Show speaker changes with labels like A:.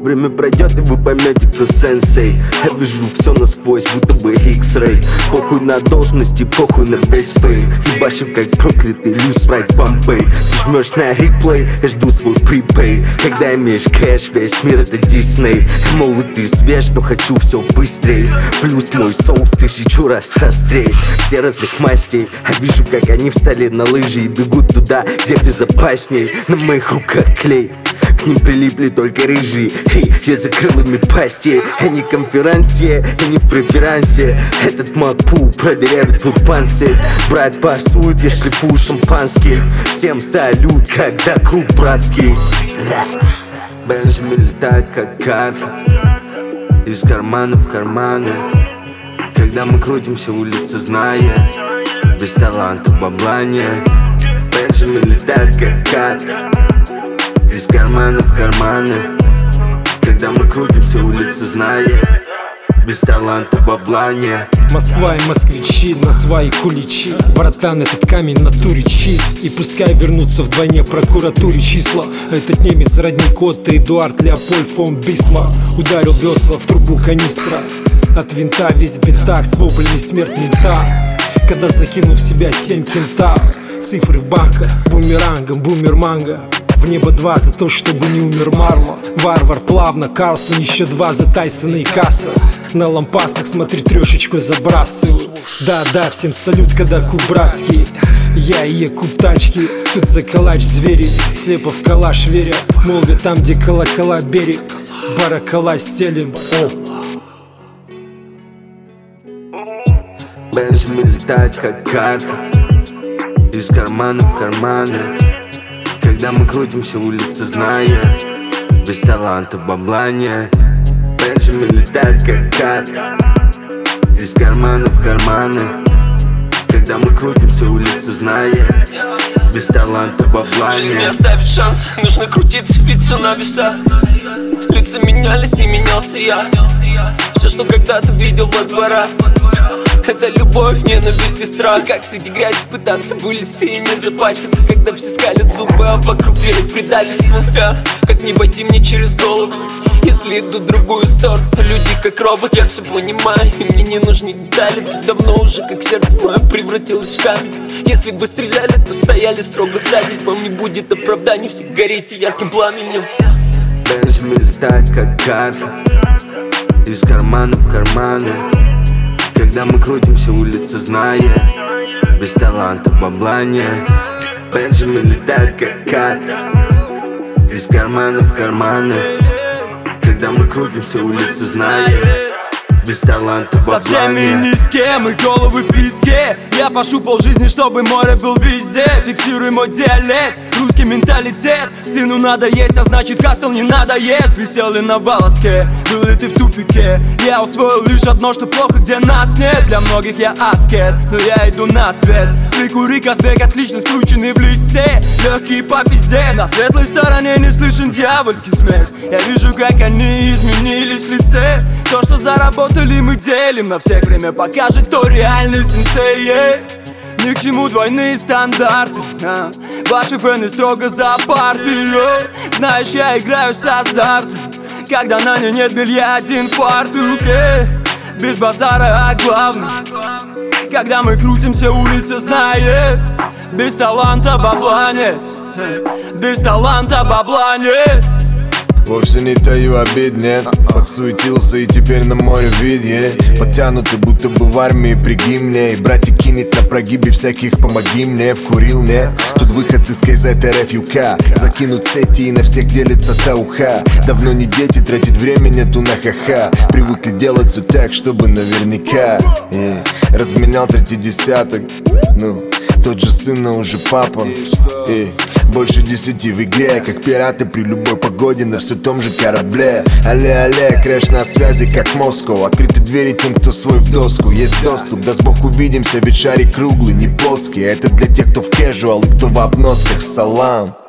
A: Время пройдет, и вы поймете, кто сенсей. Я вижу все насквозь, будто бы X-Ray. Похуй на должности, похуй на весь фейм. Ебашу как проклятый Люс Райт Помпей. Ты жмешь на реплей, я жду свой припей. Когда имеешь кэш, весь мир это Дисней. Я молод и свеж, но хочу все быстрей. Плюс мой соус 1000 раз острей. Все разных мастей, я вижу, как они встали на лыжи и бегут туда, где безопасней. На моих руках клей, к ним прилипли только рыжие. Эй, я закрыл ими пасти. Я не конферансье, я не в преферансе. Этот макпул проверяет твой панцирь. Брат пасует, я шлифую шампанский. Всем салют, когда круг братский. Бенджамин летает как карта, из кармана в карманы. Когда мы крутимся, улица знает, без таланта бабла нет. Бенджамин летает как карта, из кармана в карманы. Когда мы крутимся, улица знает, без таланта бабла нет.
B: Москва и москвичи на свои куличи. Братан, этот камень в натуре чист. И пускай вернутся вдвойне прокуратуре числа. Этот немец родник Отто Эдуард Леопольд фон Бисмарк ударил весла в трубу канистра. От винта весь в бинтах с воплями смерть мента. Когда закинул в себя 7 кентавр. Цифры в банках, бумерангом, бумерманга. В небо 2 за то, чтобы не умер Марло. Варвар плавно, Карлсон, еще 2 за Тайсона и Касса. На лампасах, смотри, трешечку забрасываю. Да-да, всем салют, когда куб братский. Я и куб тачки, тут за калач звери. Слепо в калаш веря, молвят там, где колокола берег. Баракала стелим,
A: Бенджамин летает как карта, из кармана в карманы. Когда мы крутимся, улица знает, без таланта бабла нет. Бенджамин летает как карта, из кармана в карманы. Когда мы крутимся, улица знает, без таланта бабла нет.
C: Жизнь не оставит шанс, нужно крутиться, ведь все на весах. Лица менялись, не менялся я. Все, что когда-то видел во дворах, это любовь, ненависть и страх. Как среди грязи пытаться вылезти и не запачкаться, когда все скалят зубы, а вокруг верят предательство. Как не пойти мне через голову, если иду в другую сторону? Люди как робот, я все понимаю, и мне не нужны детали. Ведь давно уже как сердце мое превратилось в камень. Если бы стреляли, то стояли строго сзади. Вам не будет оправданий, все горите ярким пламенем.
A: Бенджамин летает как карта, из кармана в карманы. Когда мы крутимся, улица знает, без таланта бабла нет. Бенджамин летает как карта, из кармана в карманы. Когда мы крутимся, улица знает, без таланта бабла нет.
D: Со всеми ни с кем, их головы в песке. Я пашу полжизни, чтобы море был везде. Фиксируй мой диалект, русский менталитет. Сыну надо есть, а значит хасл не надо есть. Висел ли на волоске, был ли ты в тупике? Я усвоил лишь одно, что плохо, где нас нет. Для многих я аскет, но я иду на свет. Прикури, Казбек, отлично скрученный в листе. Легкий по пизде, на светлой стороне не слышен дьявольский смех. Я вижу, как они изменились в лице. То, что заработали, мы делим на всех. Время покажет, кто реальный сенсей. Ни к чему двойные стандарты, Ваши фэны строго за парты. Знаешь, я играю с азартом, когда на ней нет белья, один фартук. Без базара, а главное, когда мы крутимся, улица знает, без таланта бабла нет. Без таланта бабла нет.
E: Вовсе не таю обид, нет. Подсуетился и теперь на море вид, Подтянуты, будто бы в армии при гимне. И братья кинет на прогибе всяких, помоги мне. Вкурил, не? Тут выходцы с КЗ РФ ЮК. Закинут сети и на всех делится тауха. Давно не дети, тратить время нету на ха-ха. Привыкли делать все так, чтобы наверняка. Разменял 3-й десяток, тот же сын, но уже папа. Больше 10 в игре, как пираты при любой погоде на все том же корабле. Алле-алле, крэш на связи, как Москва. Открыты двери тем, кто свой в доску. Есть доступ, даст бог увидимся, ведь шарик круглый, не плоский. Это для тех, кто в кэжуал и кто в обносках, салам.